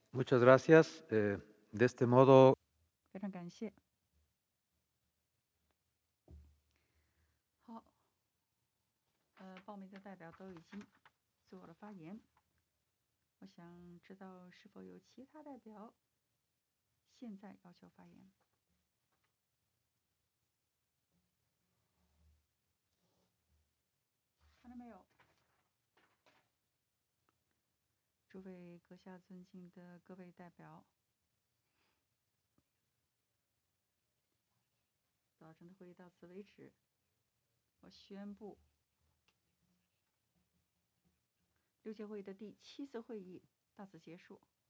Muchas gracias. De este modo, 非常感谢。好，报名的代表都已经做了发言，我想知道是否有其他代表现在要求发言。看到没有？诸位阁下尊敬的各位代表，早晨的会议到此为止。我宣布6届会议的第7次会议到此结束。